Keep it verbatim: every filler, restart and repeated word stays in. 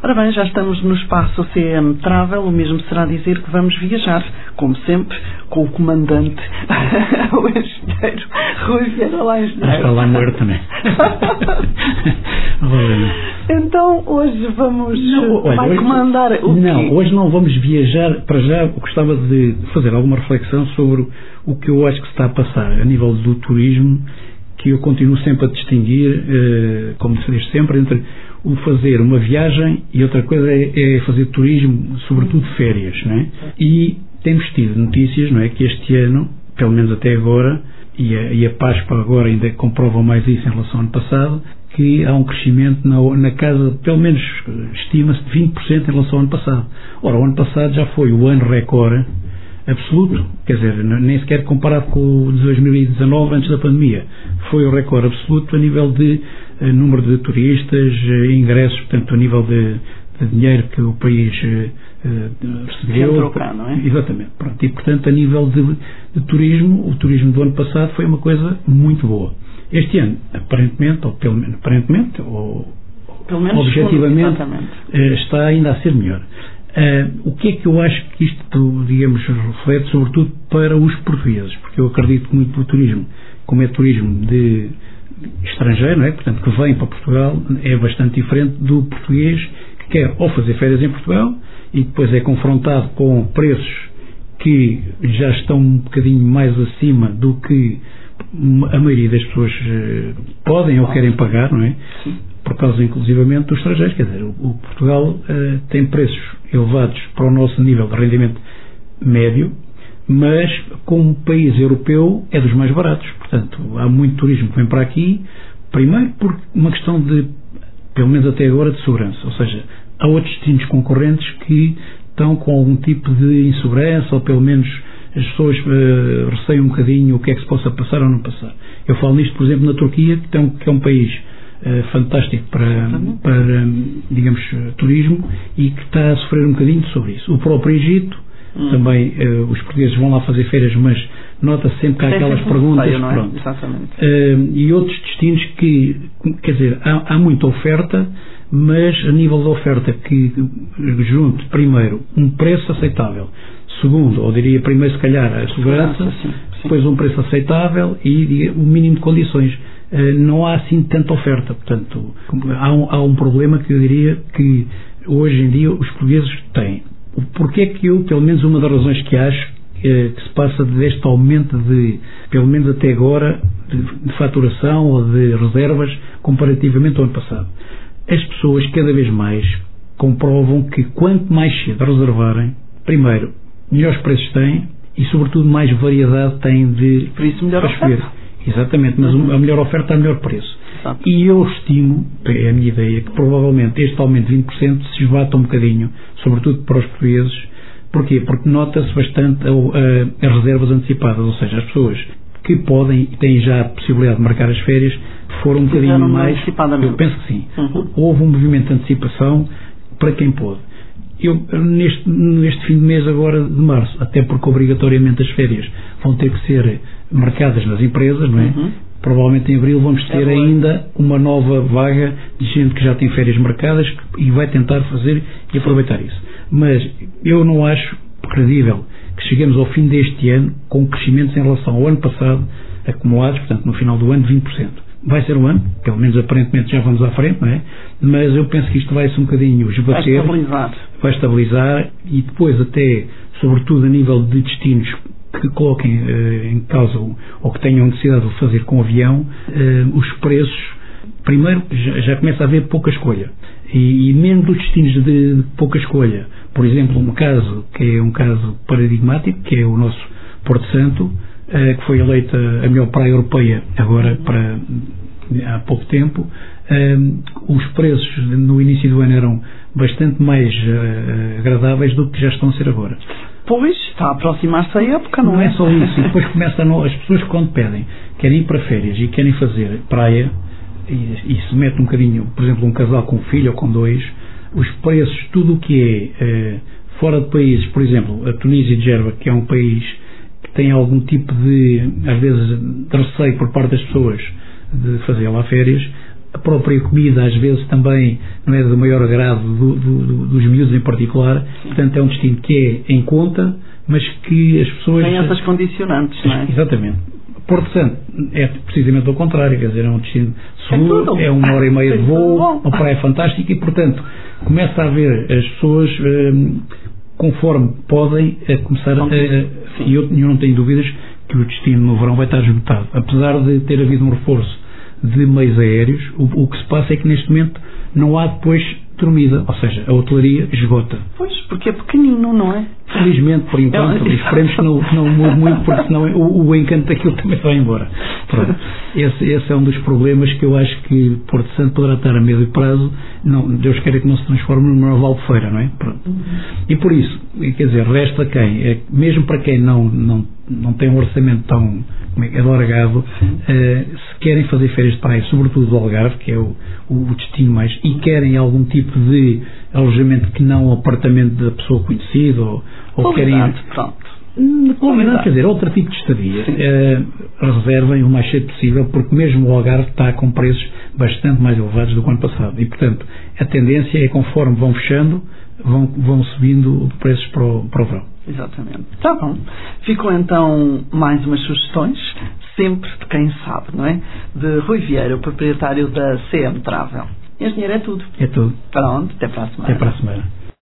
Ora bem, já estamos no espaço C M Travel, o mesmo será dizer que vamos viajar, como sempre, com o comandante, o engenheiro Rui Vieira lá, engenheiro. Está lá morto também. Então, hoje vamos não, olha, vai hoje, comandar o Não, quê? hoje não vamos viajar, para já gostava de fazer alguma reflexão sobre o que eu acho que se está a passar a nível do turismo, que eu continuo sempre a distinguir, eh, como se diz sempre, entre o fazer uma viagem e outra coisa é, é fazer turismo, sobretudo férias, não é? E temos tido notícias, não é, que este ano, pelo menos até agora, e a, e a PASPA agora ainda comprova mais isso em relação ao ano passado, que há um crescimento na, na casa, pelo menos estima-se de vinte por cento em relação ao ano passado. Ora, o ano passado já foi o ano recorde absoluto, quer dizer, nem sequer comparado com o de dois mil e dezanove, antes da pandemia. Foi o recorde absoluto a nível de uh, número de turistas, uh, ingressos, portanto, a nível de, de dinheiro que o país uh, recebeu. Cá, não é? Exatamente. Pronto. E, portanto, a nível de, de turismo, o turismo do ano passado foi uma coisa muito boa. Este ano, aparentemente, ou pelo menos, aparentemente, ou pelo menos objetivamente, uh, está ainda a ser melhor. Uh, o que é que eu acho que isto, digamos, reflete sobretudo para os portugueses, porque eu acredito muito que o turismo, como é turismo de estrangeiro, não é? Portanto, que vem para Portugal, é bastante diferente do português que quer ou fazer férias em Portugal e depois é confrontado com preços que já estão um bocadinho mais acima do que a maioria das pessoas uh, podem ou querem pagar, não é? Sim. Por causa, inclusivamente, dos estrangeiros. Quer dizer, o, o Portugal uh, tem preços elevados para o nosso nível de rendimento médio, mas, como país europeu, é dos mais baratos. Portanto, há muito turismo que vem para aqui, primeiro por uma questão de, pelo menos até agora, de segurança. Ou seja, há outros destinos concorrentes que estão com algum tipo de insegurança, ou pelo menos as pessoas uh, receiam um bocadinho o que é que se possa passar ou não passar. Eu falo nisto, por exemplo, na Turquia, que, tem, que é um país Uh, fantástico para, para, digamos, turismo e que está a sofrer um bocadinho sobre isso. O próprio Egito, hum. também uh, os portugueses vão lá fazer férias, mas nota-se sempre que há aquelas perguntas, feio, não é? Pronto. Exatamente. Uh, e outros destinos que, quer dizer, há, há muita oferta, mas a nível da oferta que junte, primeiro, um preço aceitável, segundo, ou diria primeiro se calhar a segurança, sim, sim. depois um preço aceitável e o mínimo de condições. Uh, não há assim tanta oferta, portanto há um, há um problema que eu diria que hoje em dia os portugueses têm. Porquê é que eu, pelo menos uma das razões que acho que, que se passa deste aumento de, pelo menos até agora, de, de faturação ou de reservas comparativamente ao ano passado? As pessoas cada vez mais comprovam que quanto mais cedo reservarem, primeiro, melhores preços têm e sobretudo mais variedade têm de Por isso melhor oferta. Exatamente, mas uhum. a melhor oferta é o melhor preço. Exato. E eu estimo, é a minha ideia, que provavelmente este aumento de vinte por cento se esbata um bocadinho, sobretudo para os portugueses. Porquê? Porque nota-se bastante a, a, as reservas antecipadas, ou seja, as pessoas que podem e têm já a possibilidade de marcar as férias foram um bocadinho mais... Eu penso que sim. Uhum. Houve um movimento de antecipação para quem pôde. Eu, neste, neste fim de mês agora de março, até porque obrigatoriamente as férias vão ter que ser marcadas nas empresas, não é? Uhum. Provavelmente em abril vamos ter é ainda uma nova vaga de gente que já tem férias marcadas e vai tentar fazer e aproveitar isso. Mas eu não acho credível que cheguemos ao fim deste ano com crescimentos em relação ao ano passado acumulados, portanto no final do ano de vinte por cento. Vai ser um ano, pelo menos aparentemente já vamos à frente, não é? Mas eu penso que isto vai-se um bocadinho esbater, vai estabilizar. vai estabilizar e depois até, sobretudo a nível de destinos que coloquem uh, em causa ou que tenham necessidade de fazer com avião, uh, os preços, primeiro já, já começa a haver pouca escolha e, e mesmo dos destinos de, de pouca escolha, por exemplo um caso que é um caso paradigmático, que é o nosso Porto Santo, Uh, que foi eleita a melhor praia europeia agora para, há pouco tempo. Uh, os preços no início do ano eram bastante mais uh, agradáveis do que já estão a ser agora. Pois, está a aproximar-se a época, não, não é? é só isso, e depois começa a não, as pessoas quando pedem, querem ir para férias e querem fazer praia e, e se mete um bocadinho, por exemplo um casal com um filho ou com dois, os preços, tudo o que é uh, fora de países, por exemplo a Tunísia de Gerba, que é um país tem algum tipo de, às vezes, de receio por parte das pessoas de fazer lá férias, a própria comida às vezes também não é do maior agrado do, do, dos miúdos em particular. Sim. Portanto é um destino que é em conta, mas que as pessoas... Tem essas condicionantes, não é? Exatamente. Porto Santo é precisamente ao contrário, quer dizer, é um destino seguro, é, é uma hora e meia de voo, uma praia fantástica e, portanto, começa a haver as pessoas, um, conforme podem, a começar a... a e eu, eu não tenho dúvidas que o destino no verão vai estar esgotado. Apesar de ter havido um reforço de meios aéreos, o, o que se passa é que neste momento não há depois dormida, ou seja, a hotelaria esgota. Pois, porque é pequenino, não é? Felizmente, por enquanto, esperemos que não, que não mude muito, porque senão o, o encanto daquilo também vai embora. Pronto. Esse, esse é um dos problemas que eu acho que Porto Santo poderá estar a médio prazo, não, Deus queira que não se transforme numa Albufeira, não é? Pronto. Uhum. E por isso, quer dizer, resta quem, é, mesmo para quem não, não, não tem um orçamento tão alargado, eh, se querem fazer férias de praia, sobretudo do Algarve, que é o, o destino mais, e querem algum tipo de alojamento que não o apartamento da pessoa conhecida, ou, ou querem... Pronto. Qualidade, quer dizer, outro tipo de estadia, eh, reservem o mais cedo possível, porque mesmo o Algarve está com preços bastante mais elevados do que o ano passado. E, portanto, a tendência é, conforme vão fechando, vão, vão subindo preços para o, para o verão. Exatamente. Está bom. Ficam então mais umas sugestões, sempre de quem sabe, não é? De Rui Vieira, o proprietário da C M Travel. Engenheiro, é tudo. É tudo. Pronto, até para a semana. Até para a semana.